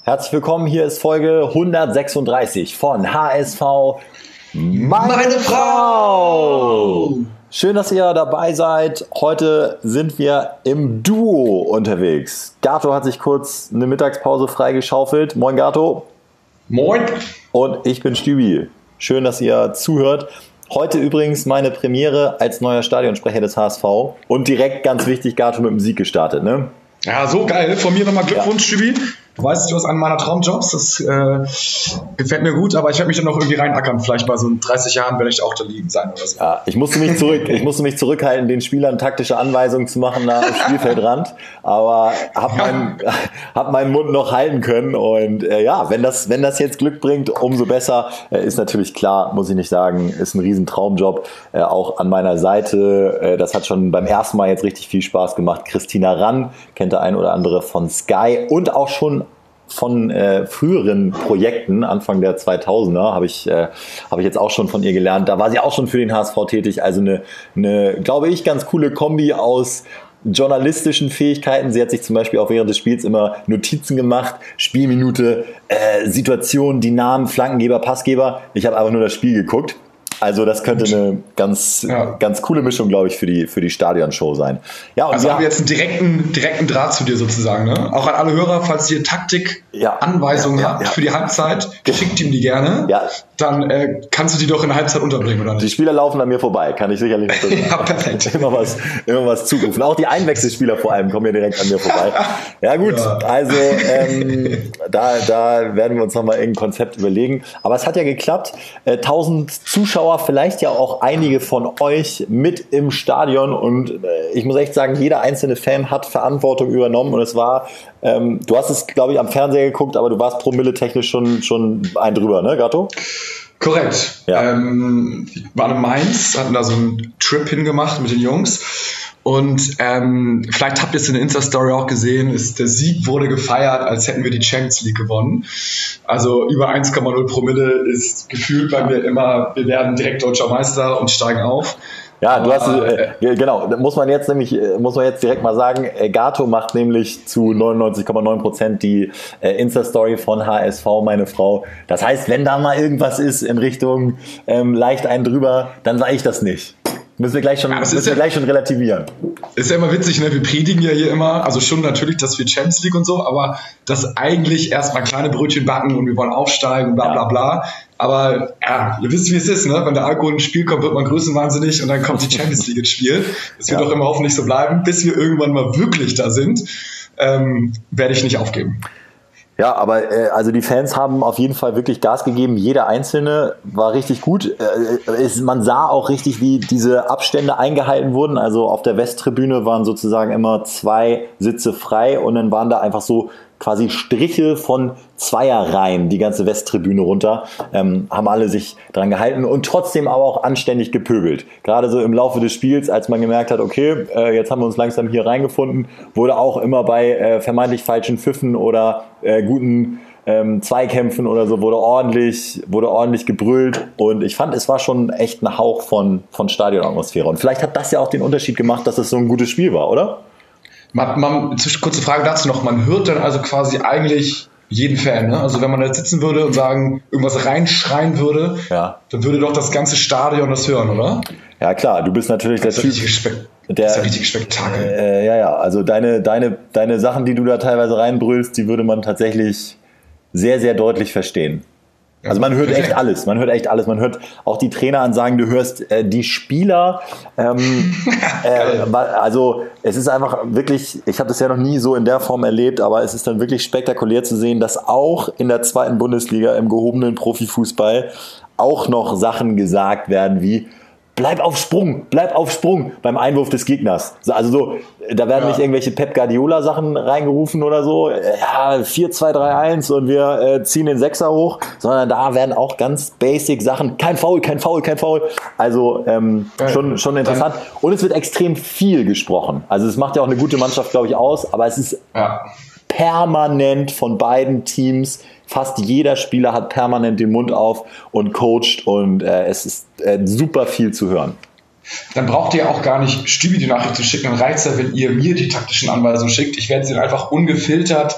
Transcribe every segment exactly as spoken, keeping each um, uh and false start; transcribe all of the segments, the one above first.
Herzlich willkommen, hier ist Folge hundertsechsunddreißig von H S V Meine, Meine Frau! Schön, dass ihr dabei seid. Heute sind wir im Duo unterwegs. Gato hat sich kurz eine Mittagspause freigeschaufelt. Moin Gato. Moin. Und ich bin Stübi. Schön, dass ihr zuhört. Heute übrigens meine Premiere als neuer Stadionsprecher des H S V. Und direkt ganz wichtig, Gato mit dem Sieg gestartet, ne? Ja, so geil. Von mir nochmal Glückwunsch, ja. Stübi. Du weißt, du hast einen meiner Traumjobs, das äh, gefällt mir gut, aber ich werde mich dann noch irgendwie reinackern. Vielleicht bei so dreißig Jahren werde ich auch da liegen sein oder so. Ja, ich musste mich zurück, ich musste mich zurückhalten, den Spielern taktische Anweisungen zu machen da am Spielfeldrand, aber habe meinen, hab meinen Mund noch halten können und äh, ja, wenn das, wenn das jetzt Glück bringt, umso besser. Äh, ist natürlich klar, muss ich nicht sagen, ist ein riesen Traumjob, äh, auch an meiner Seite. Äh, das hat schon beim ersten Mal jetzt richtig viel Spaß gemacht. Christina Rann, kennt der ein oder andere von Sky und auch schon von äh, früheren Projekten, Anfang der zweitausender, habe ich, äh, hab ich jetzt auch schon von ihr gelernt. Da war sie auch schon für den H S V tätig. Also eine, eine, glaube ich, ganz coole Kombi aus journalistischen Fähigkeiten. Sie hat sich zum Beispiel auch während des Spiels immer Notizen gemacht, Spielminute, äh, Situation, die Namen, Flankengeber, Passgeber. Ich habe einfach nur das Spiel geguckt. Also das könnte eine ganz, ja. ganz coole Mischung, glaube ich, für die, für die Stadionshow sein. Ja, und also wir haben wir jetzt einen direkten, direkten Draht zu dir sozusagen, ne? Auch an alle Hörer, falls ihr Taktik-Anweisungen ja, ja, habt ja, ja. für die Halbzeit, schickt ihm die gerne. Ja. Dann äh, kannst du die doch in der Halbzeit unterbringen, oder nicht? Die Spieler laufen an mir vorbei, kann ich sicherlich nicht. Ja, perfekt. Immer was, immer was zurufen. Auch die Einwechselspieler vor allem kommen ja direkt an mir vorbei. Ja gut, ja. also ähm, da, da werden wir uns nochmal irgendein Konzept überlegen. Aber es hat ja geklappt. Äh, tausend Zuschauer, vielleicht ja auch einige von euch mit im Stadion. Und äh, ich muss echt sagen, jeder einzelne Fan hat Verantwortung übernommen. Und es war, ähm, du hast es, glaube ich, am Fernseher geguckt, aber du warst promilletechnisch schon, schon ein drüber, ne, Gato? Korrekt. Ja. Ähm, wir waren in Mainz, hatten da so einen Trip hingemacht mit den Jungs. Und ähm, vielleicht habt ihr es in der Insta-Story auch gesehen, ist, der Sieg wurde gefeiert, als hätten wir die Champions League gewonnen. Also über eins Komma null Promille ist gefühlt bei mir immer, wir werden direkt deutscher Meister und steigen auf. Ja, du hast, äh, genau, muss man jetzt nämlich, muss man jetzt direkt mal sagen, Gato macht nämlich zu neunundneunzig Komma neun Prozent die äh, Insta-Story von H S V, meine Frau. Das heißt, wenn da mal irgendwas ist in Richtung ähm, leicht einen drüber, dann sage ich das nicht. Müssen wir gleich schon, ja, müssen wir ja, gleich schon relativieren. Ist ja immer witzig, ne? Wir predigen ja hier immer, also schon natürlich, dass wir Champions League und so, aber dass eigentlich erstmal kleine Brötchen backen und wir wollen aufsteigen, bla bla bla. Aber ja, ihr wisst, wie es ist, ne? Wenn der Alkohol ins Spiel kommt, wird man größenwahnsinnig und dann kommt die Champions League ins Spiel. Das wird ja. doch immer hoffentlich so bleiben, bis wir irgendwann mal wirklich da sind, ähm, werde ich nicht aufgeben. Ja, aber äh, also die Fans haben auf jeden Fall wirklich Gas gegeben. Jeder Einzelne war richtig gut. Äh, es, man sah auch richtig, wie diese Abstände eingehalten wurden. Also auf der Westtribüne waren sozusagen immer zwei Sitze frei und dann waren da einfach so quasi Striche von Zweierreihen, die ganze Westtribüne runter, ähm, haben alle sich dran gehalten und trotzdem aber auch anständig gepöbelt. Gerade so im Laufe des Spiels, als man gemerkt hat, okay, äh, jetzt haben wir uns langsam hier reingefunden, wurde auch immer bei äh, vermeintlich falschen Pfiffen oder äh, guten ähm, Zweikämpfen oder so, wurde ordentlich, wurde ordentlich gebrüllt und ich fand, es war schon echt ein Hauch von, von Stadionatmosphäre und vielleicht hat das ja auch den Unterschied gemacht, dass es so ein gutes Spiel war, oder? Man, man, kurze Frage dazu noch, man hört dann also quasi eigentlich jeden Fan, ne? Also wenn man da jetzt sitzen würde und sagen, irgendwas reinschreien würde, ja. dann würde doch das ganze Stadion das hören, oder? Ja klar, du bist natürlich der Typ, der, das ist ja richtig Spektakel. Äh, ja, ja, also deine, deine, deine Sachen, die du da teilweise reinbrüllst, die würde man tatsächlich sehr, sehr deutlich verstehen. Also man hört echt alles, man hört echt alles, man hört auch die Traineransagen, du hörst äh, die Spieler, ähm, äh, also es ist einfach wirklich, ich habe das ja noch nie so in der Form erlebt, aber es ist dann wirklich spektakulär zu sehen, dass auch in der zweiten Bundesliga im gehobenen Profifußball auch noch Sachen gesagt werden wie bleib auf Sprung, bleib auf Sprung beim Einwurf des Gegners. Also so, da werden ja. nicht irgendwelche Pep Guardiola Sachen reingerufen oder so, ja, vier zwei drei eins und wir äh, ziehen den Sechser hoch, sondern da werden auch ganz basic Sachen, kein Foul, kein Foul, kein Foul. Also ähm, ja. schon, schon interessant. Und es wird extrem viel gesprochen. Also es macht ja auch eine gute Mannschaft, glaube ich, aus, aber es ist ja. permanent von beiden Teams. Fast jeder Spieler hat permanent den Mund auf und coacht und äh, es ist äh, super viel zu hören. Dann braucht ihr auch gar nicht Stübi die Nachricht zu schicken. Dann reicht es ja, wenn ihr mir die taktischen Anweisungen schickt. Ich werde sie dann einfach ungefiltert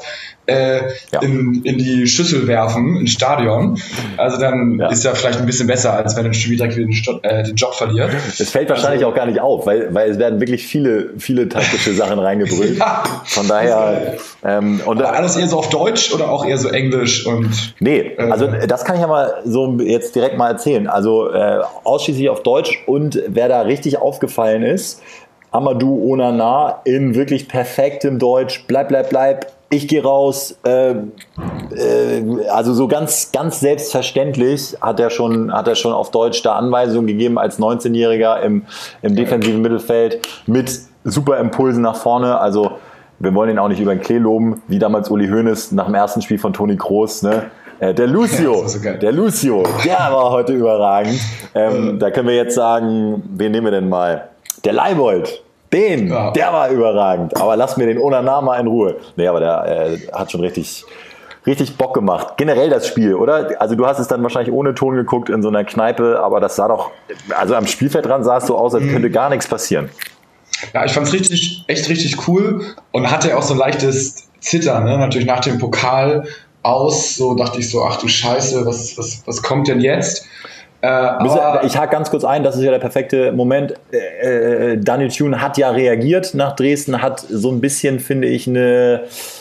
äh, ja. in, in die Schüssel werfen, ins Stadion. Also dann ja. ist ja vielleicht ein bisschen besser, als wenn ein Spieltag den, äh, den Job verliert. Es fällt wahrscheinlich also, auch gar nicht auf, weil, weil es werden wirklich viele, viele taktische Sachen reingebrüllt. Ja. Von daher... Ähm, und Aber alles eher so auf Deutsch oder auch eher so Englisch? Und nee, äh, also das kann ich ja mal so jetzt direkt mal erzählen. Also äh, ausschließlich auf Deutsch, und wer da richtig aufgefallen ist, Amadou Onana in wirklich perfektem Deutsch, bleib, bleib, bleib, ich gehe raus, äh, äh, also so ganz, ganz selbstverständlich hat er schon, hat er schon auf Deutsch da Anweisungen gegeben als neunzehnjähriger im, im defensiven Mittelfeld mit super Impulsen nach vorne. Also wir wollen ihn auch nicht über den Klee loben, wie damals Uli Hoeneß nach dem ersten Spiel von Toni Kroos, ne? Äh, der Lucio, ja, so der Lucio, der war heute überragend. Ähm, da können wir jetzt sagen, wen nehmen wir denn mal? Der Leibold. Den, ja. der war überragend. Aber lass mir den Onana mal in Ruhe. Nee, aber der äh, hat schon richtig, richtig Bock gemacht. Generell das Spiel, oder? Also du hast es dann wahrscheinlich ohne Ton geguckt in so einer Kneipe, aber das sah doch, also am Spielfeld dran sah es so aus, als könnte gar nichts passieren. Ja, ich fand's richtig, echt richtig cool, und hatte auch so ein leichtes Zittern, ne? Natürlich nach dem Pokal aus, so dachte ich so, ach du Scheiße, was, was, was kommt denn jetzt? Äh, aber ich hake ganz kurz ein, das ist ja der perfekte Moment. Äh, äh, Daniel Thune hat ja reagiert nach Dresden, hat so ein bisschen, finde ich, eine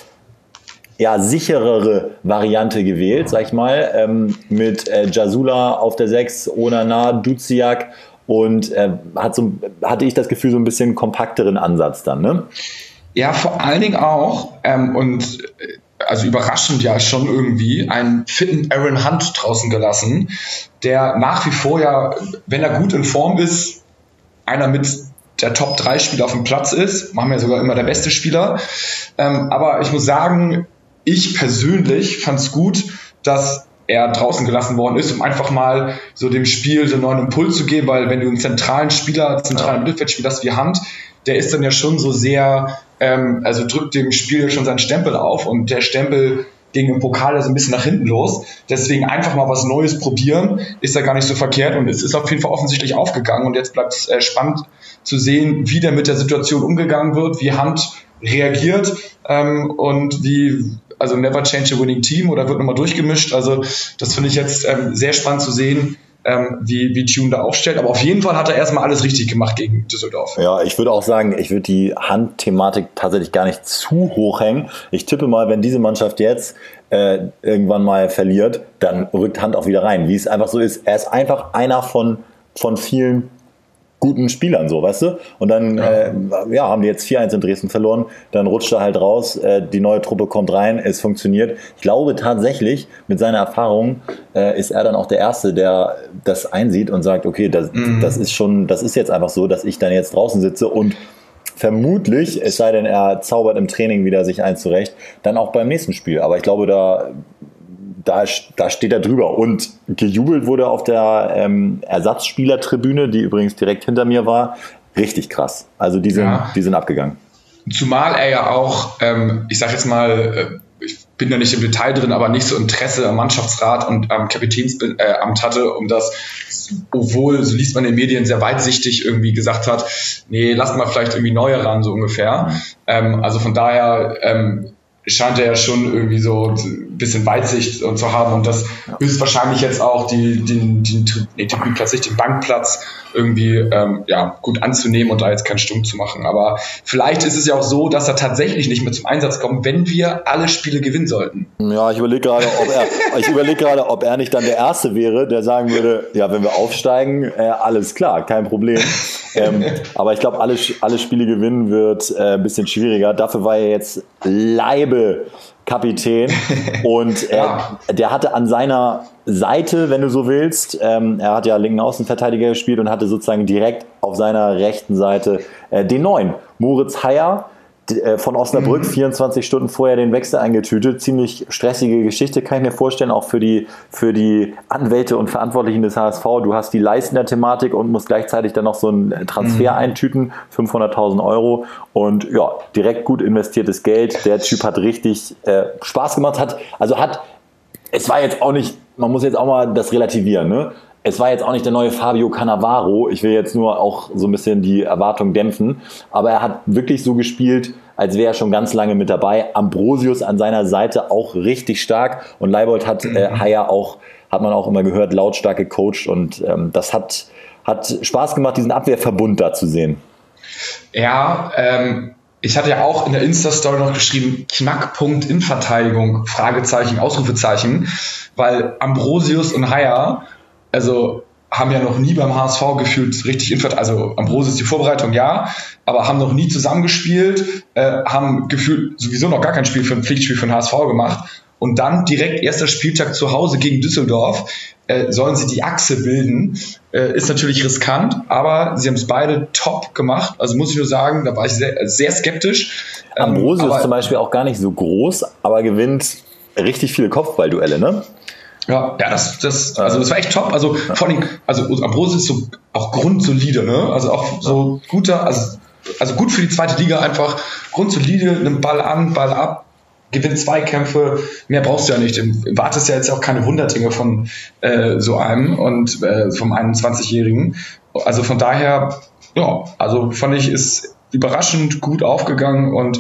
ja, sicherere Variante gewählt, sag ich mal, ähm, mit äh, Jasula auf der sechs, Onana, Duziak, und äh, hat so, hatte ich das Gefühl, so ein bisschen kompakteren Ansatz dann, ne? Ja, vor allen Dingen auch, ähm, und also überraschend ja schon irgendwie, einen fitten Aaron Hunt draußen gelassen, der nach wie vor ja, wenn er gut in Form ist, einer mit der Top drei Spieler auf dem Platz ist, machen wir sogar immer der beste Spieler. Ähm, aber ich muss sagen, ich persönlich fand es gut, dass er draußen gelassen worden ist, um einfach mal so dem Spiel so einen neuen Impuls zu geben, weil wenn du einen zentralen Spieler, zentralen Mittelfeldspieler hast wie Hunt, der ist dann ja schon so sehr, ähm, also drückt dem Spiel schon seinen Stempel auf, und der Stempel ging im Pokal so ein bisschen nach hinten los. Deswegen einfach mal was Neues probieren, ist ja gar nicht so verkehrt, und es ist auf jeden Fall offensichtlich aufgegangen, und jetzt bleibt es äh, spannend zu sehen, wie der mit der Situation umgegangen wird, wie Hunt reagiert, ähm, und wie, also never change a winning team, oder wird nochmal durchgemischt. Also das finde ich jetzt ähm, sehr spannend zu sehen, ähm, wie, wie Thune da aufstellt. Aber auf jeden Fall hat er erstmal alles richtig gemacht gegen Düsseldorf. Ja, ich würde auch sagen, ich würde die Hand-Thematik tatsächlich gar nicht zu hoch hängen. Ich tippe mal, wenn diese Mannschaft jetzt äh, irgendwann mal verliert, dann rückt Hand auch wieder rein. Wie es einfach so ist. Er ist einfach einer von, von vielen guten Spielern, so, weißt du? Und dann ja. Äh, ja, haben die jetzt vier eins in Dresden verloren, dann rutscht er halt raus, äh, die neue Truppe kommt rein, es funktioniert. Ich glaube tatsächlich, mit seiner Erfahrung äh, ist er dann auch der Erste, der das einsieht und sagt, okay, das, mhm. das ist schon, das ist jetzt einfach so, dass ich dann jetzt draußen sitze und vermutlich, es sei denn, er zaubert im Training wieder sich eins zurecht, dann auch beim nächsten Spiel. Aber ich glaube, da Da, da steht er drüber. Und gejubelt wurde auf der ähm, Ersatzspielertribüne, die übrigens direkt hinter mir war, richtig krass. Also die sind, ja. die sind abgegangen. Zumal er ja auch, ähm, ich sag jetzt mal, äh, ich bin da nicht im Detail drin, aber nicht so Interesse am Mannschaftsrat und am Kapitänsamt äh, hatte, um das, obwohl, so liest man in den Medien, sehr weitsichtig irgendwie gesagt hat, nee, lass mal vielleicht irgendwie neue ran, so ungefähr. Mhm. Ähm, also von daher ähm, scheint er ja schon irgendwie so ein bisschen Weitsicht zu haben, und das höchstwahrscheinlich jetzt auch die, den, den, den Tribünenplatz, nicht den Bankplatz irgendwie ähm, ja, gut anzunehmen und da jetzt keinen Stumm zu machen. Aber vielleicht ist es ja auch so, dass er tatsächlich nicht mehr zum Einsatz kommt, wenn wir alle Spiele gewinnen sollten. Ja, ich überlege gerade, ob er, ich überlege gerade, ob er nicht dann der Erste wäre, der sagen würde, ja, wenn wir aufsteigen, äh, alles klar, kein Problem. ähm, aber ich glaube, alle, alle Spiele gewinnen wird äh, ein bisschen schwieriger. Dafür war er jetzt Leibe Kapitän, und äh, ja. der hatte an seiner Seite, wenn du so willst, ähm, er hat ja linken Außenverteidiger gespielt und hatte sozusagen direkt auf seiner rechten Seite äh, den neuen Moritz Heyer äh, von Osnabrück, mhm. vierundzwanzig Stunden vorher den Wechsel eingetütet. Ziemlich stressige Geschichte, kann ich mir vorstellen, auch für die, für die Anwälte und Verantwortlichen des H S V. Du hast die Leistner-Thematik und musst gleichzeitig dann noch so einen Transfer mhm. eintüten, fünfhunderttausend Euro, und ja, direkt gut investiertes Geld. Der Typ hat richtig äh, Spaß gemacht, hat, also hat, es war jetzt auch nicht, man muss jetzt auch mal das relativieren, ne? Es war jetzt auch nicht der neue Fabio Cannavaro. Ich will jetzt nur auch so ein bisschen die Erwartung dämpfen. Aber er hat wirklich so gespielt, als wäre er schon ganz lange mit dabei. Ambrosius an seiner Seite auch richtig stark und Leibold hat äh, Haier auch, hat man auch immer gehört, lautstark gecoacht und ähm, das hat, hat Spaß gemacht, diesen Abwehrverbund da zu sehen. Ja, ähm, ich hatte ja auch in der Insta-Story noch geschrieben, Knackpunkt Innenverteidigung, Fragezeichen, Ausrufezeichen, weil Ambrosius und Haier, also haben ja noch nie beim H S V gefühlt richtig Innenverteidigung, also Ambrosius die Vorbereitung ja, aber haben noch nie zusammengespielt, äh, haben gefühlt sowieso noch gar kein Spiel für ein Pflichtspiel für den H S V gemacht und dann direkt erster Spieltag zu Hause gegen Düsseldorf, äh, sollen sie die Achse bilden, äh, ist natürlich riskant, aber sie haben es beide top gemacht, also muss ich nur sagen, da war ich sehr, sehr skeptisch. Ähm, Ambrosius ist zum Beispiel auch gar nicht so groß, aber gewinnt richtig viele Kopfballduelle, ne? Ja, ja, das, das, also das war echt top. Also ja. Vor allem, also Ambrosius ist so auch grundsolide, ne? Also auch so guter, also, also gut für die zweite Liga einfach, grundsolide, nimmt Ball an, Ball ab, gewinnt Zweikämpfe, mehr brauchst du ja nicht. Du wartest ja jetzt auch keine Wunderdinge von äh, so einem und äh, vom einundzwanzigjährigen. Also von daher, ja, also fand ich, ist überraschend gut aufgegangen und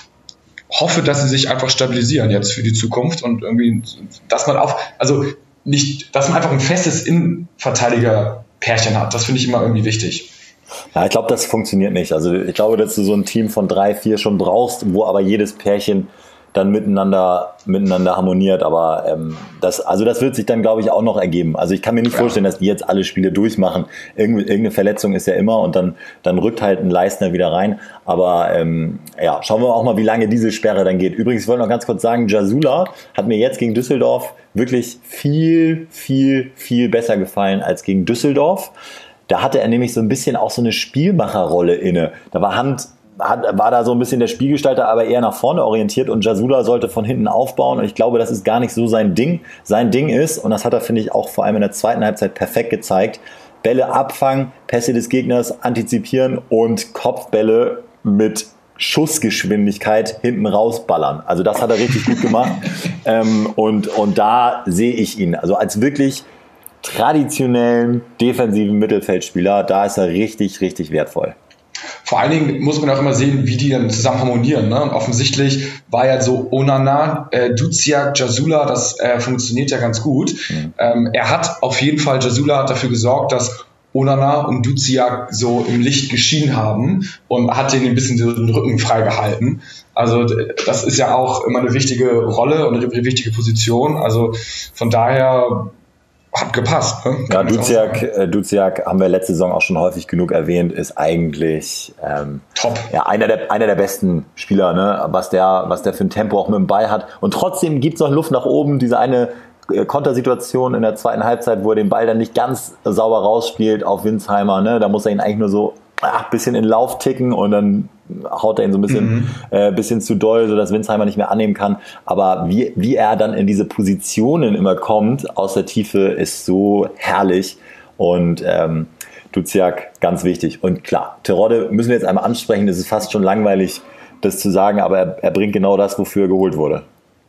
hoffe, dass sie sich einfach stabilisieren jetzt für die Zukunft und irgendwie, dass man auch, also nicht, dass man einfach ein festes Innenverteidiger-Pärchen hat. Das finde ich immer irgendwie wichtig. Ja, ich glaube, das funktioniert nicht. Also ich glaube, dass du so ein Team von drei, vier schon brauchst, wo aber jedes Pärchen dann miteinander miteinander harmoniert, aber ähm, das, also das wird sich dann, glaube ich, auch noch ergeben. Also ich kann mir nicht ja. vorstellen, dass die jetzt alle Spiele durchmachen. Irgend, irgendeine Verletzung ist ja immer und dann, dann rückt halt ein Leistner wieder rein. Aber ähm, ja, schauen wir auch mal, wie lange diese Sperre dann geht. Übrigens, ich wollte noch ganz kurz sagen, Jasula hat mir jetzt gegen Düsseldorf wirklich viel, viel, viel besser gefallen als gegen Düsseldorf. Da hatte er nämlich so ein bisschen auch so eine Spielmacherrolle inne. Da war Hand Hat, war da so ein bisschen der Spielgestalter, aber eher nach vorne orientiert und Jasula sollte von hinten aufbauen und ich glaube, das ist gar nicht so sein Ding. Sein Ding ist, und das hat er, finde ich, auch vor allem in der zweiten Halbzeit perfekt gezeigt, Bälle abfangen, Pässe des Gegners antizipieren und Kopfbälle mit Schussgeschwindigkeit hinten rausballern. Also das hat er richtig gut gemacht ähm, und, und da sehe ich ihn, also als wirklich traditionellen defensiven Mittelfeldspieler, da ist er richtig, richtig wertvoll. Vor allen Dingen muss man auch immer sehen, wie die dann zusammen harmonieren. Ne? Und offensichtlich war ja so Onana, äh, Duziak, Jasula, das äh, funktioniert ja ganz gut. Mhm. Ähm, er hat auf jeden Fall, Jasula hat dafür gesorgt, dass Onana und Duziak so im Licht geschienen haben und hat denen ein bisschen den Rücken freigehalten. Also das ist ja auch immer eine wichtige Rolle und eine wichtige Position. Also von daher hat gepasst. Ne? Ja, Duziak, äh, Duziak haben wir letzte Saison auch schon häufig genug erwähnt, ist eigentlich ähm, top. Ja, einer der, einer der besten Spieler, ne? was, der, was der für ein Tempo auch mit dem Ball hat. Und trotzdem gibt es noch Luft nach oben. Diese eine äh, Kontersituation in der zweiten Halbzeit, wo er den Ball dann nicht ganz sauber rausspielt auf Winsheimer. Ne? Da muss er ihn eigentlich nur so ein bisschen in Lauf ticken und dann haut er ihn so ein bisschen, mhm. äh, bisschen zu doll, sodass Winsheimer nicht mehr annehmen kann. Aber wie, wie er dann in diese Positionen immer kommt, aus der Tiefe, ist so herrlich. Und ähm, Duziak, ganz wichtig. Und klar, Terodde müssen wir jetzt einmal ansprechen. Es ist fast schon langweilig, das zu sagen, aber er, er bringt genau das, wofür er geholt wurde.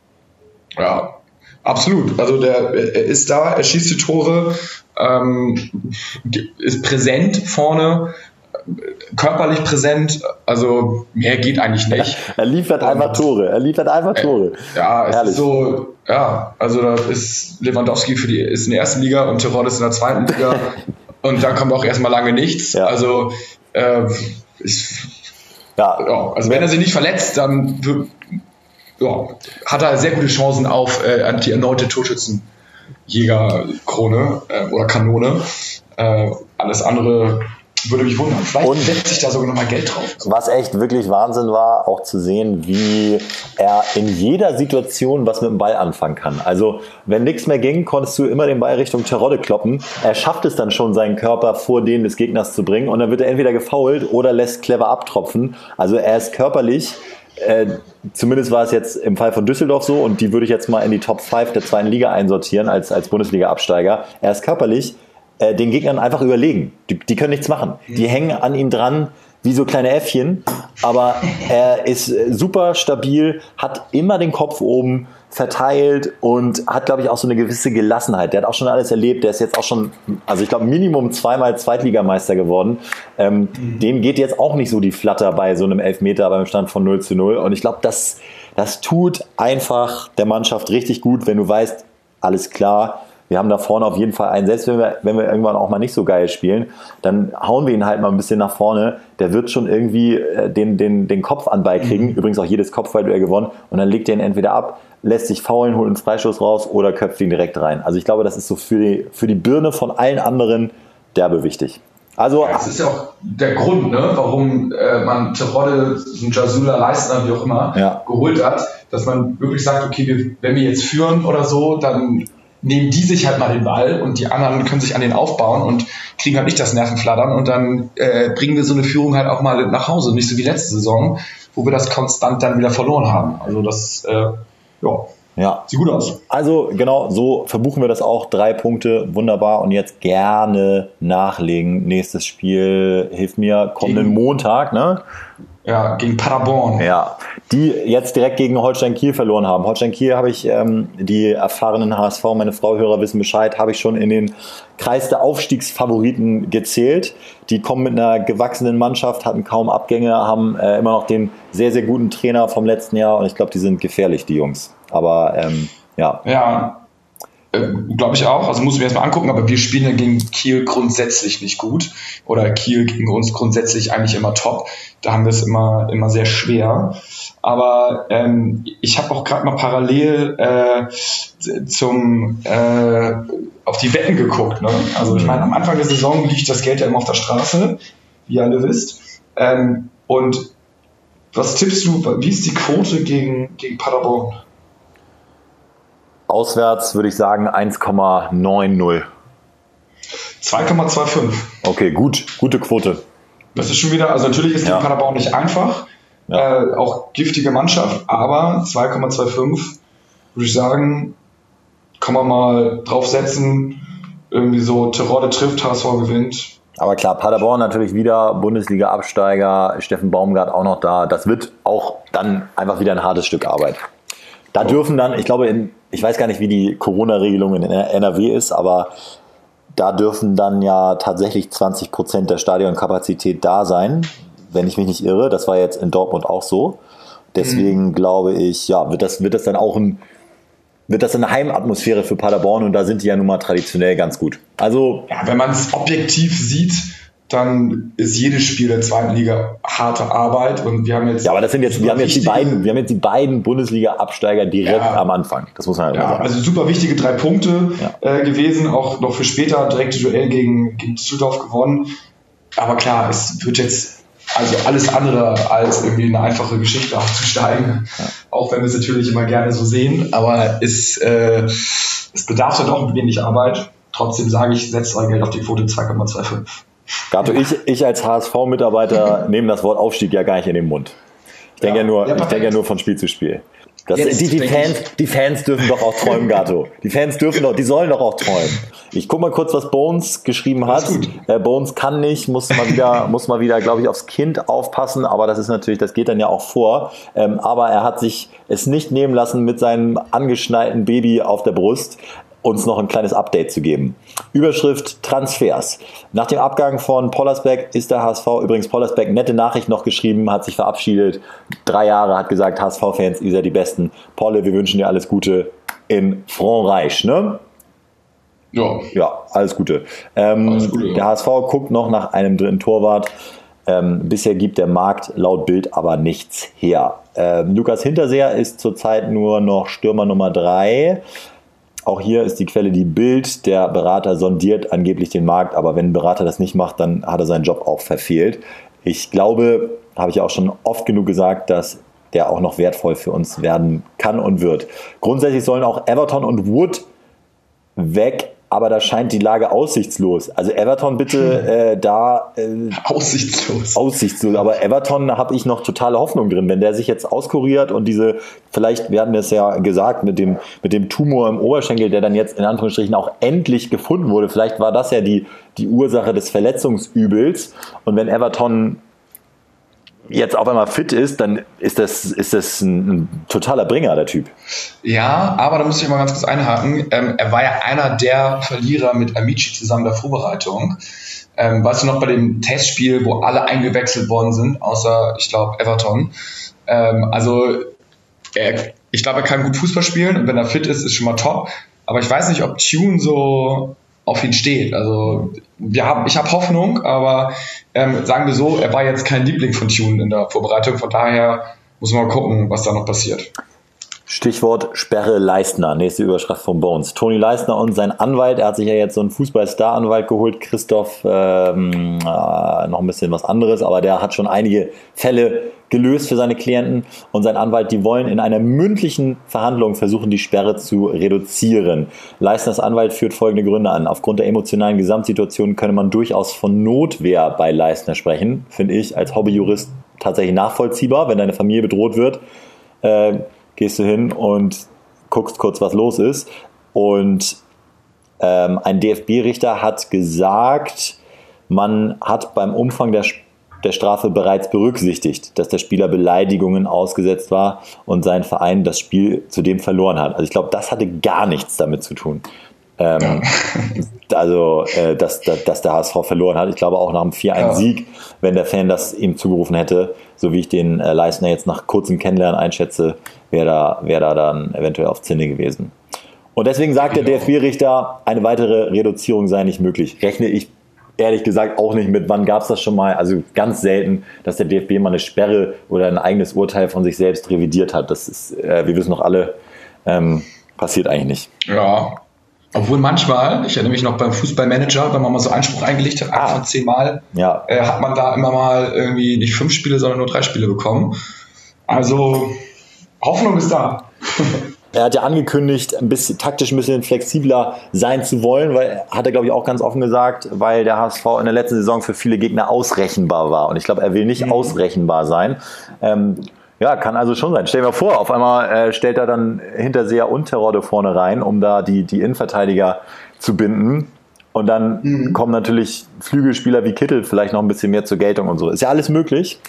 Ja, absolut. Also der er ist da, er schießt die Tore, ähm, ist präsent vorne, körperlich präsent, also mehr geht eigentlich nicht. Er liefert und, einfach Tore, er liefert einfach Tore. Ja, es Herrlich. Ist so, ja, also da ist Lewandowski für die, ist in der ersten Liga und Terodde ist in der zweiten Liga und dann kommt auch erstmal lange nichts. Ja. Also, äh, ist, ja. ja, also wenn er sich nicht verletzt, dann ja, hat er sehr gute Chancen auf äh, die erneute Torschützenjägerkrone äh, oder Kanone. Äh, alles andere würde mich wundern. Vielleicht und setzt sich da sogar nochmal Geld drauf. Was echt wirklich Wahnsinn war, auch zu sehen, wie er in jeder Situation was mit dem Ball anfangen kann. Also, wenn nichts mehr ging, konntest du immer den Ball Richtung Terodde kloppen. Er schafft es dann schon, seinen Körper vor den des Gegners zu bringen und dann wird er entweder gefoult oder lässt clever abtropfen. Also, er ist körperlich, äh, zumindest war es jetzt im Fall von Düsseldorf so und die würde ich jetzt mal in die Top fünf der zweiten Liga einsortieren als, als Bundesliga-Absteiger. Er ist körperlich den Gegnern einfach überlegen. Die, die können nichts machen. Die hängen an ihm dran wie so kleine Äffchen, aber er ist super stabil, hat immer den Kopf oben, verteilt und hat, glaube ich, auch so eine gewisse Gelassenheit. Der hat auch schon alles erlebt. Der ist jetzt auch schon, also ich glaube, Minimum zweimal Zweitligameister geworden. Ähm, mhm. Dem geht jetzt auch nicht so die Flatter bei so einem Elfmeter beim Stand von null zu null. Und ich glaube, das, das tut einfach der Mannschaft richtig gut, wenn du weißt, alles klar, wir haben da vorne auf jeden Fall einen, selbst wenn wir, wenn wir irgendwann auch mal nicht so geil spielen, dann hauen wir ihn halt mal ein bisschen nach vorne. Der wird schon irgendwie äh, den, den, den Kopf an Ball kriegen. Mhm. Übrigens auch jedes Kopfballduell gewonnen. Und dann legt er ihn entweder ab, lässt sich faulen, holt einen Freistoß raus oder köpft ihn direkt rein. Also ich glaube, das ist so für die, für die Birne von allen anderen derbe wichtig. Also, ja, das ist ja auch der Grund, ne, warum äh, man Terodde, Jasula, Leistner, wie auch immer, ja. geholt hat, dass man wirklich sagt, okay, wir, wenn wir jetzt führen oder so, dann nehmen die sich halt mal den Ball und die anderen können sich an den aufbauen und kriegen halt nicht das Nervenflattern und dann äh, bringen wir so eine Führung halt auch mal nach Hause, nicht so wie letzte Saison, wo wir das konstant dann wieder verloren haben. Also das, äh, ja, ja, sieht gut aus. Also genau, so verbuchen wir das auch. Drei Punkte, wunderbar. Und jetzt gerne nachlegen. Nächstes Spiel, hilf mir, kommenden gegen, Montag, ne? Ja, gegen Paderborn. Ja, die jetzt direkt gegen Holstein Kiel verloren haben. Holstein Kiel habe ich, ähm, die erfahrenen H S V, meine Frau-Hörer wissen Bescheid, habe ich schon in den Kreis der Aufstiegsfavoriten gezählt. Die kommen mit einer gewachsenen Mannschaft, hatten kaum Abgänge, haben äh, immer noch den sehr, sehr guten Trainer vom letzten Jahr und ich glaube, die sind gefährlich, die Jungs. Aber ähm, ja. Ja, äh, glaube ich auch. Also muss ich mir erstmal angucken, aber wir spielen ja gegen Kiel grundsätzlich nicht gut. Oder Kiel gegen uns grundsätzlich eigentlich immer top. Da haben wir es immer, immer sehr schwer. Aber ähm, ich habe auch gerade mal parallel äh, zum äh, auf die Wetten geguckt. Ne? Also ich meine, am Anfang der Saison liegt das Geld ja immer auf der Straße, wie ihr alle wisst. Ähm, und was tippst du, wie ist die Quote gegen, gegen Paderborn? Auswärts würde ich sagen eins Komma neun null. zwei Komma fünfundzwanzig. Okay, gut, gute Quote. Das ist schon wieder, also natürlich ist die ja. Paderborn nicht einfach, ja. äh, auch giftige Mannschaft, aber zwei Komma fünfundzwanzig würde ich sagen, kann man mal draufsetzen, irgendwie so Terodde trifft, H S V gewinnt. Aber klar, Paderborn natürlich wieder Bundesliga-Absteiger, Steffen Baumgart auch noch da. Das wird auch dann einfach wieder ein hartes Stück Arbeit. Da dürfen dann, ich glaube, in, ich weiß gar nicht, wie die Corona-Regelung in N R W ist, aber da dürfen dann ja tatsächlich zwanzig Prozent der Stadionkapazität da sein, wenn ich mich nicht irre. Das war jetzt in Dortmund auch so. Deswegen mhm. glaube ich, ja, wird das, wird das dann auch ein, wird das eine Heimatmosphäre für Paderborn und da sind die ja nun mal traditionell ganz gut. Also, ja, wenn man es objektiv sieht, dann ist jedes Spiel der zweiten Liga harte Arbeit und wir haben jetzt. Ja, aber das sind jetzt, wir haben jetzt die beiden, wir haben jetzt die beiden Bundesliga-Absteiger direkt ja, am Anfang. Das muss man halt ja sagen. Also super wichtige drei Punkte ja. äh, gewesen, auch noch für später direkte Duell gegen, gegen Düsseldorf gewonnen. Aber klar, es wird jetzt also alles andere als irgendwie eine einfache Geschichte aufzusteigen. Ja. Auch wenn wir es natürlich immer gerne so sehen, aber es, äh, es bedarf dann doch ein wenig Arbeit. Trotzdem sage ich, setzt euer Geld auf die Quote zwei Komma fünfundzwanzig. Gato, ich, ich als H S V-Mitarbeiter nehme das Wort Aufstieg ja gar nicht in den Mund. Ich denke ja, ja, nur, ja, ich denke ja nur von Spiel zu Spiel. Das, die, die, Fans, die Fans dürfen doch auch träumen, Gato. Die Fans dürfen doch, die sollen doch auch träumen. Ich guck mal kurz, was Bones geschrieben hat. Äh, Bones kann nicht, muss mal wieder, muss mal wieder, glaube ich, aufs Kind aufpassen. Aber das ist natürlich, das geht dann ja auch vor. Ähm, aber er hat sich es nicht nehmen lassen, mit seinem angeschnallten Baby auf der Brust uns noch ein kleines Update zu geben. Überschrift Transfers. Nach dem Abgang von Pollersbeck ist der H S V, übrigens Pollersbeck, nette Nachricht noch geschrieben, hat sich verabschiedet. Drei Jahre, hat gesagt, H S V-Fans, ihr seid die Besten. Polle, wir wünschen dir alles Gute in Frankreich, ne? Ja. Ja, alles Gute. Ähm, alles Gute ja. Der H S V guckt noch nach einem dritten Torwart. Ähm, bisher gibt der Markt laut Bild aber nichts her. Ähm, Lukas Hinterseher ist zurzeit nur noch Stürmer Nummer drei. Auch hier ist die Quelle die Bild. Der Berater sondiert angeblich den Markt, aber wenn ein Berater das nicht macht, dann hat er seinen Job auch verfehlt. Ich glaube, habe ich auch schon oft genug gesagt, dass der auch noch wertvoll für uns werden kann und wird. Grundsätzlich sollen auch Everton und Wood weg, aber da scheint die Lage aussichtslos. Also Everton bitte äh, da... Äh, aussichtslos. Aussichtslos, aber Everton habe ich noch totale Hoffnung drin. Wenn der sich jetzt auskuriert und diese, vielleicht, wir hatten das ja gesagt, mit dem, mit dem Tumor im Oberschenkel, der dann jetzt in Anführungsstrichen auch endlich gefunden wurde, vielleicht war das ja die, die Ursache des Verletzungsübels. Und wenn Everton jetzt auf einmal fit ist, dann ist das, ist das ein, ein totaler Bringer, der Typ. Ja, aber da muss ich mal ganz kurz einhaken. Ähm, er war ja einer der Verlierer mit Amici zusammen der Vorbereitung. Ähm, weißt du noch, bei dem Testspiel, wo alle eingewechselt worden sind, außer, ich glaube, Everton. Ähm, also, er, ich glaube, er kann gut Fußball spielen und wenn er fit ist, ist schon mal top. Aber ich weiß nicht, ob Tune so auf ihn steht. Also, wir haben, ich habe Hoffnung, aber ähm, sagen wir so, er war jetzt kein Liebling von Tune in der Vorbereitung. Von daher muss man mal gucken, was da noch passiert. Stichwort Sperre Leistner, nächste Überschrift von Bones. Toni Leistner und sein Anwalt, er hat sich ja jetzt so einen Fußball-Star-Anwalt geholt, Christoph, ähm, äh, noch ein bisschen was anderes, aber der hat schon einige Fälle gelöst für seine Klienten und sein Anwalt, die wollen in einer mündlichen Verhandlung versuchen, die Sperre zu reduzieren. Leistners Anwalt führt folgende Gründe an. Aufgrund der emotionalen Gesamtsituation könne man durchaus von Notwehr bei Leistner sprechen, finde ich als Hobbyjurist tatsächlich nachvollziehbar, wenn deine Familie bedroht wird. Äh, gehst du hin und guckst kurz, was los ist. Und ähm, ein D F B-Richter hat gesagt, man hat beim Umfang der, der Strafe bereits berücksichtigt, dass der Spieler Beleidigungen ausgesetzt war und sein Verein das Spiel zudem verloren hat. Also ich glaube, das hatte gar nichts damit zu tun. Ähm, also, äh, dass, dass, dass der H S V verloren hat. Ich glaube auch nach dem vier eins Sieg, wenn der Fan das ihm zugerufen hätte, so wie ich den äh, Leistner jetzt nach kurzem Kennenlernen einschätze, wäre da, wär da dann eventuell auf Zinne gewesen. Und deswegen sagt der D F B-Richter, eine weitere Reduzierung sei nicht möglich. Rechne ich ehrlich gesagt auch nicht mit. Wann gab es das schon mal? Also ganz selten, dass der D F B mal eine Sperre oder ein eigenes Urteil von sich selbst revidiert hat. Das ist, äh, wir wissen noch alle, ähm, passiert eigentlich nicht. Ja. Obwohl manchmal, ich erinnere mich noch beim Fußballmanager, wenn man mal so Einspruch eingelegt hat, acht von zehn Mal, ja. äh, hat man da immer mal irgendwie nicht fünf Spiele, sondern nur drei Spiele bekommen. Also Hoffnung ist da. Er hat ja angekündigt, ein bisschen taktisch ein bisschen flexibler sein zu wollen, weil, hat er glaube ich auch ganz offen gesagt, weil der H S V in der letzten Saison für viele Gegner ausrechenbar war. Und ich glaube, er will nicht mhm. ausrechenbar sein. Ähm, Ja, kann also schon sein. Stell dir mal vor, auf einmal äh, stellt er dann Hinterseher und Terodde vorne rein, um da die, die Innenverteidiger zu binden. Und dann mhm. kommen natürlich Flügelspieler wie Kittel vielleicht noch ein bisschen mehr zur Geltung und so. Ist ja alles möglich.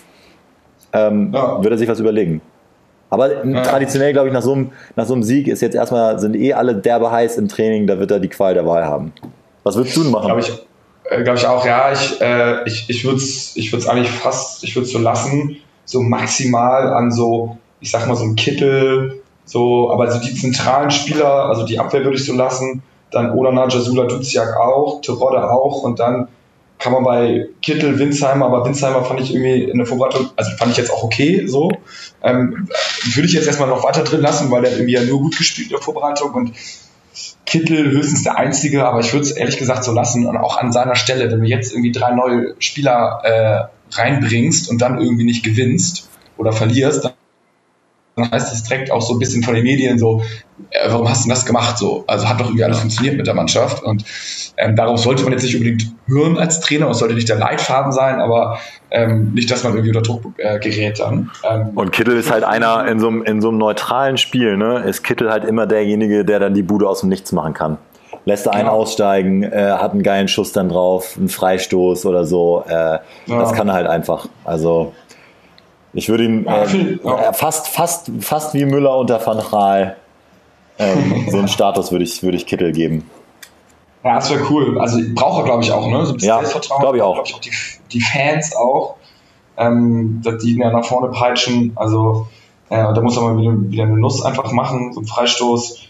Ähm, ja. Würde er sich was überlegen. Aber ja. traditionell, glaube ich, nach so, einem, nach so einem Sieg ist jetzt erstmal, sind eh alle derbe heiß im Training, da wird er die Qual der Wahl haben. Was würdest du denn machen? Glaube ich, äh, glaub ich auch, ja. Ich, äh, ich, ich würde es ich würd's eigentlich fast, ich würde es so lassen. So maximal an so, ich sag mal so ein Kittel, so, aber so die zentralen Spieler, also die Abwehr würde ich so lassen, dann Onana, Jasula, Duziak auch, Terodde auch und dann kann man bei Kittel, Winsheimer, aber Winsheimer fand ich irgendwie in der Vorbereitung, also fand ich jetzt auch okay, so, ähm, würde ich jetzt erstmal noch weiter drin lassen, weil der hat irgendwie ja nur gut gespielt in der Vorbereitung und Kittel höchstens der Einzige, aber ich würde es ehrlich gesagt so lassen und auch an seiner Stelle, wenn du jetzt irgendwie drei neue Spieler äh, reinbringst und dann irgendwie nicht gewinnst oder verlierst, dann heißt das direkt auch so ein bisschen von den Medien so, äh, warum hast du das gemacht so? Also hat doch irgendwie alles funktioniert mit der Mannschaft und ähm, darauf sollte man jetzt nicht unbedingt hören als Trainer, es sollte nicht der Leitfaden sein, aber ähm, nicht, dass man irgendwie unter Druck äh, gerät dann. Ähm, und Kittel ist halt einer in so einem, in so einem neutralen Spiel, ne? Ist Kittel halt immer derjenige, der dann die Bude aus dem Nichts machen kann. Lässt er einen ja. aussteigen, äh, hat einen geilen Schuss dann drauf, einen Freistoß oder so. Äh, ja. Das kann er halt einfach. Also ich würde ihn äh, ja. fast, fast, fast wie Müller unter Van Gaal ähm, so einen Status würde ich, würde ich Kittel geben. Ja, das wäre cool. Also braucht er, glaube ich, auch, ne? So ein bisschen ja, Selbstvertrauen. Glaube ich auch. Glaub ich auch die, die Fans auch, ähm, dass die ihn ja nach vorne peitschen. Also äh, da muss er mal wieder, wieder eine Nuss einfach machen, so einen Freistoß.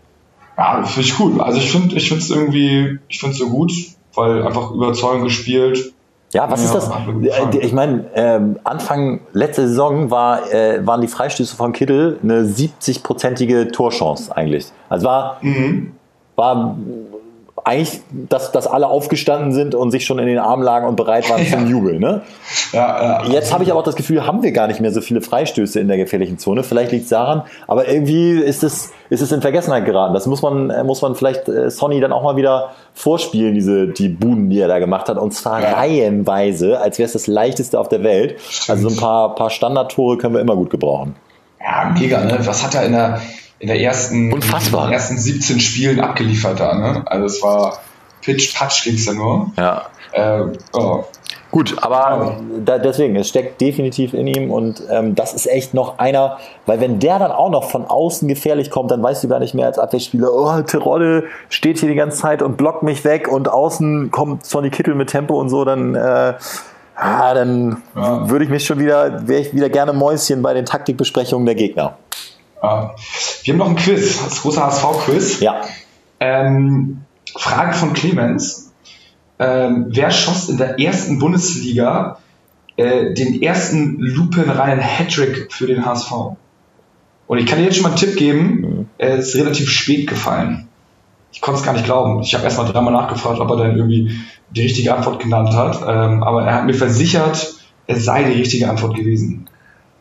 Ja, finde ich cool. Also ich finde ich finde es irgendwie, ich finde es so gut, weil einfach überzeugend gespielt. Ja, was ja, ist das? Ich meine, ähm, Anfang letzte Saison war, äh, waren die Freistöße von Kittel eine siebzig-prozentige Torchance eigentlich. Also war, mhm. war eigentlich, dass, dass alle aufgestanden sind und sich schon in den Armen lagen und bereit waren ja. zum Jubeln. Ne? Ja, ja, Jetzt habe ich aber auch das Gefühl, haben wir gar nicht mehr so viele Freistöße in der gefährlichen Zone. Vielleicht liegt es daran, aber irgendwie ist es, ist es in Vergessenheit geraten. Das muss man, muss man vielleicht äh, Sonny dann auch mal wieder vorspielen, diese, die Buden, die er da gemacht hat. Und zwar ja. reihenweise, als wäre es das leichteste auf der Welt. Also so ein paar, paar Standardtore können wir immer gut gebrauchen. Ja, mega, ne? Was hat er in der in der ersten, Unfassbar. in den ersten siebzehn Spielen abgeliefert da, ne? Also es war Pitch-Patsch ging's ja nur. Ja. Äh, oh. Gut, aber da, deswegen, es steckt definitiv in ihm und ähm, das ist echt noch einer, weil wenn der dann auch noch von außen gefährlich kommt, dann weißt du gar nicht mehr als Abwehrspieler, oh, Terodde steht hier die ganze Zeit und blockt mich weg und außen kommt Sonny Kittel mit Tempo und so, dann, äh, ah, dann ja. würde ich mich schon wieder, wäre ich wieder gerne Mäuschen bei den Taktikbesprechungen der Gegner. Ja. Wir haben noch ein Quiz, das große H S V-Quiz. Ja. Ähm, Frage von Clemens. Ähm, wer schoss in der ersten Bundesliga äh, den ersten lupenreinen Hattrick für den H S V? Und ich kann dir jetzt schon mal einen Tipp geben, er ist relativ spät gefallen. Ich konnte es gar nicht glauben. Ich habe erst mal dreimal nachgefragt, ob er dann irgendwie die richtige Antwort genannt hat. Ähm, aber er hat mir versichert, es sei die richtige Antwort gewesen.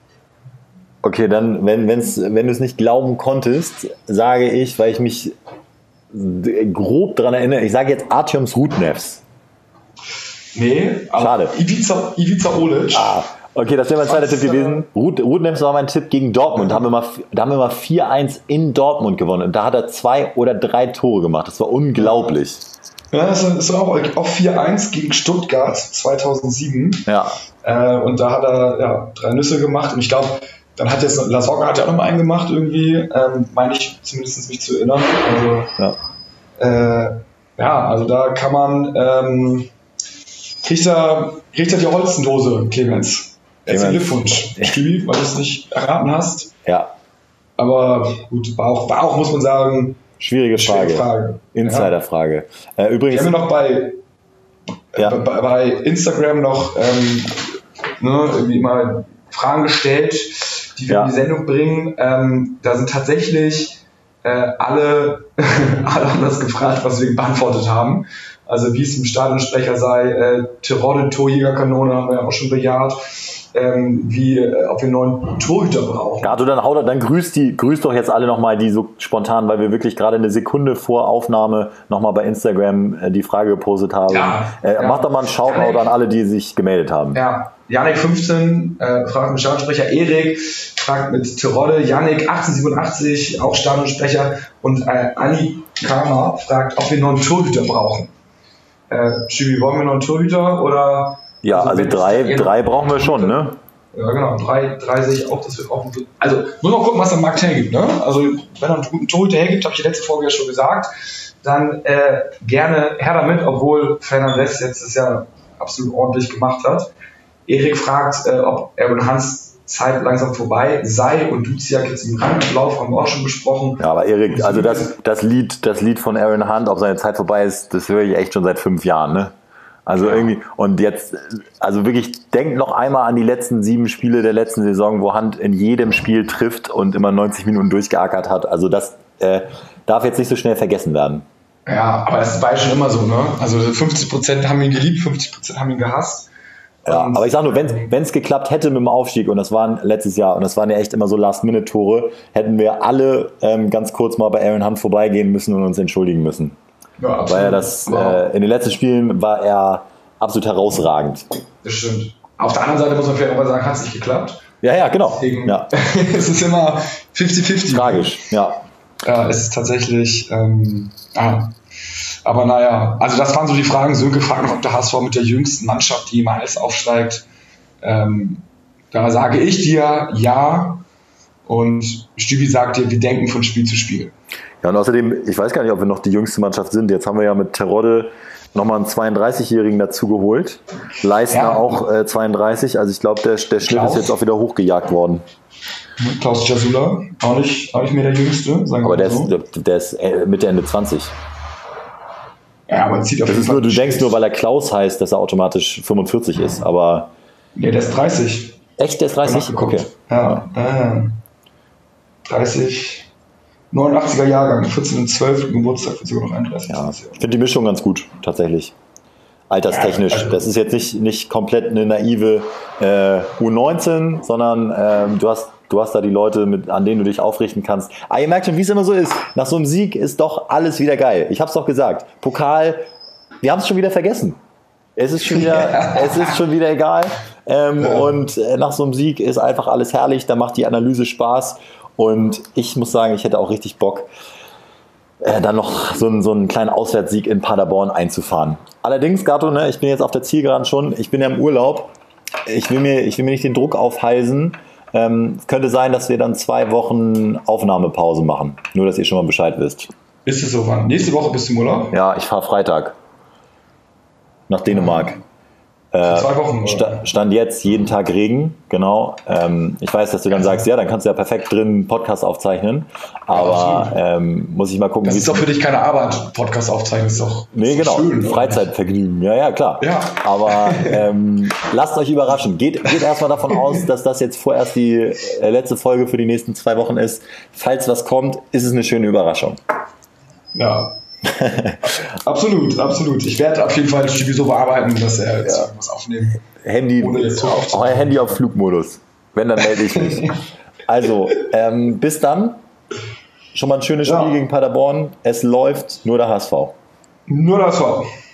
Okay, dann, wenn, wenn's, wenn du es nicht glauben konntest, sage ich, weil ich mich grob daran erinnere, ich sage jetzt Artyoms Rudnevs. Nee, aber schade. Ivica, Ivica Olic. Ah, okay, das wäre mein zweiter Tipp gewesen. Rud, Rudnevs war mein Tipp gegen Dortmund. Da haben wir mal, da haben wir mal vier eins in Dortmund gewonnen. Und da hat er zwei oder drei Tore gemacht. Das war unglaublich. Ja, das ist auch, auch vier eins gegen Stuttgart zweitausendsieben. Ja. Äh, und da hat er ja, drei Nüsse gemacht. Und ich glaube, dann hat jetzt Lasogga hat ja auch noch mal einen gemacht irgendwie. Ähm, meine ich zumindest mich zu erinnern. Also, ja. Äh, ja, also da kann man... Ähm, Kriegt er, kriegt er die Holzendose, Clemens. Herzlichen Glückwunsch, Stübi, weil du es nicht erraten hast. Ja. Aber gut, war auch, war auch muss man sagen, schwierige Frage. Frage. Insiderfrage. Ja. Äh, übrigens. Wir haben noch bei, ja. äh, bei, bei Instagram noch ähm, ne, irgendwie mal Fragen gestellt, die wir ja. in die Sendung bringen. Ähm, da sind tatsächlich äh, alle, alle haben das gefragt, was wir beantwortet haben. Also wie es im Stadionsprecher sei, äh, Terodde, Torjägerkanone haben wir ja auch schon bejaht, ähm, wie, äh, ob wir einen neuen Torhüter brauchen. Gato, dann haut er, dann grüßt die, grüßt doch jetzt alle nochmal, die so spontan, weil wir wirklich gerade eine Sekunde vor Aufnahme nochmal bei Instagram äh, die Frage gepostet haben. Ja, äh, ja. Mach doch mal einen Shoutout Janik, an alle, die sich gemeldet haben. Ja, Janik fünfzehn äh, fragt mit Stadionsprecher, Erik fragt mit Terodde, Janik achtzehnhundertsiebenundachtzig, auch Stadionsprecher, und äh, Anni Kama fragt, ob wir einen neuen Torhüter brauchen. Äh, Stübi, wollen wir noch einen Torhüter oder? Ja, also, also drei, drei brauchen wir schon, ne? Ja, genau, drei, drei sehe ich auch, dass wir auch. Also, muss man gucken, was der Markt hergibt, ne? Also, wenn er einen guten Torhüter hergibt, habe ich die letzte Folge ja schon gesagt, dann äh, gerne her damit, obwohl Fernandes jetzt das ja absolut ordentlich gemacht hat. Erik fragt, äh, ob Erwin Hans Zeit langsam vorbei sei und Duziak jetzt im Randlauf haben wir auch schon besprochen. Ja, aber Erik, also das, das Lied, das Lied von Aaron Hunt, ob seine Zeit vorbei ist, das höre ich echt schon seit fünf Jahren, ne? Also ja. irgendwie, und jetzt, also wirklich, denkt noch einmal an die letzten sieben Spiele der letzten Saison, wo Hunt in jedem Spiel trifft und immer neunzig Minuten durchgeackert hat. Also das äh, darf jetzt nicht so schnell vergessen werden. Ja, aber das war ja schon immer so, ne? Also fünfzig Prozent haben ihn geliebt, fünfzig Prozent haben ihn gehasst. Ja, aber ich sag nur, wenn es geklappt hätte mit dem Aufstieg, und das waren letztes Jahr, und das waren ja echt immer so Last-Minute-Tore, hätten wir alle ähm, ganz kurz mal bei Aaron Hunt vorbeigehen müssen und uns entschuldigen müssen. Ja, absolut. Weil er das, wow. äh, in den letzten Spielen war er absolut herausragend. Das stimmt. Auf der anderen Seite muss man fairerweise sagen, hat es nicht geklappt. Ja, ja, genau. Deswegen, ja. Es ist immer fünfzig fünfzig. Tragisch, ja. Ja, es ist tatsächlich, ähm, ah. Aber naja, also das waren so die Fragen. Sönke fragt noch, ob der H S V mit der jüngsten Mannschaft, die jemals aufsteigt. Ähm, da sage ich dir ja. Und Stübi sagt dir, wir denken von Spiel zu Spiel. Ja, und außerdem, ich weiß gar nicht, ob wir noch die jüngste Mannschaft sind. Jetzt haben wir ja mit Terodde nochmal einen zweiunddreißigjährigen dazu geholt. Leistner ja. auch äh, zweiunddreißig. Also ich glaube, der, der Schnitt Klaus. ist jetzt auch wieder hochgejagt worden. Klaus Jasula, auch nicht, auch nicht mehr der Jüngste. Sagen aber der, so. ist, der ist Mitte, Ende zwanzig. Ja, aber zieht auf das ist nur, du denkst nur, weil er Klaus heißt, dass er automatisch fünfundvierzig ist, aber... Nee, der ist dreißig. Echt, der ist dreißig? Okay. Ja, ja. dreißig, neunundachtziger Jahrgang, vierzehn zwölf Geburtstag, wird sogar noch einunddreißig. Ja, ich finde die Mischung ganz gut, tatsächlich. Alterstechnisch. Ja, also das ist jetzt nicht, nicht komplett eine naive äh, U neunzehn, sondern ähm, du hast Du hast da die Leute, mit, an denen du dich aufrichten kannst. Aber ihr merkt schon, wie es immer so ist. Nach so einem Sieg ist doch alles wieder geil. Ich hab's doch gesagt. Pokal, wir haben es schon wieder vergessen. Es ist schon wieder, ja. es ist schon wieder egal. Ähm, ja. Und nach so einem Sieg ist einfach alles herrlich. Da macht die Analyse Spaß. Und ich muss sagen, ich hätte auch richtig Bock, äh, dann noch so einen, so einen kleinen Auswärtssieg in Paderborn einzufahren. Allerdings, Gato, ne, ich bin jetzt auf der Zielgeraden schon, ich bin ja im Urlaub, ich will mir, ich will mir nicht den Druck aufhalsen. Ähm, es könnte sein, dass wir dann zwei Wochen Aufnahmepause machen. Nur, dass ihr schon mal Bescheid wisst. Ist es so, wann? Nächste Woche bist du im Urlaub? Ja, ich fahre Freitag nach Dänemark. Äh, zwei Wochen, oder? Sta- Stand jetzt jeden Tag Regen, genau. Ähm, ich weiß, dass du dann sagst, ja, dann kannst du ja perfekt drin einen Podcast aufzeichnen. Aber ja, ähm, muss ich mal gucken. Das ist doch für dich keine Arbeit, Podcast aufzeichnen, ist doch, nee, ist doch genau, schön. Freizeitvergnügen, ja, ja, klar. Ja. Aber ähm, lasst euch überraschen. Geht, geht erstmal davon aus, dass das jetzt vorerst die äh, letzte Folge für die nächsten zwei Wochen ist. Falls was kommt, ist es eine schöne Überraschung. Ja. Absolut, absolut. Ich werde auf jeden Fall das Stück so bearbeiten, dass er jetzt Ja. was aufnehmen. Handy, euer Handy auf Flugmodus. Wenn, dann melde ich mich. Also, ähm, bis dann. Schon mal ein schönes Spiel Ja. gegen Paderborn. Es läuft, nur der H S V. Nur das war.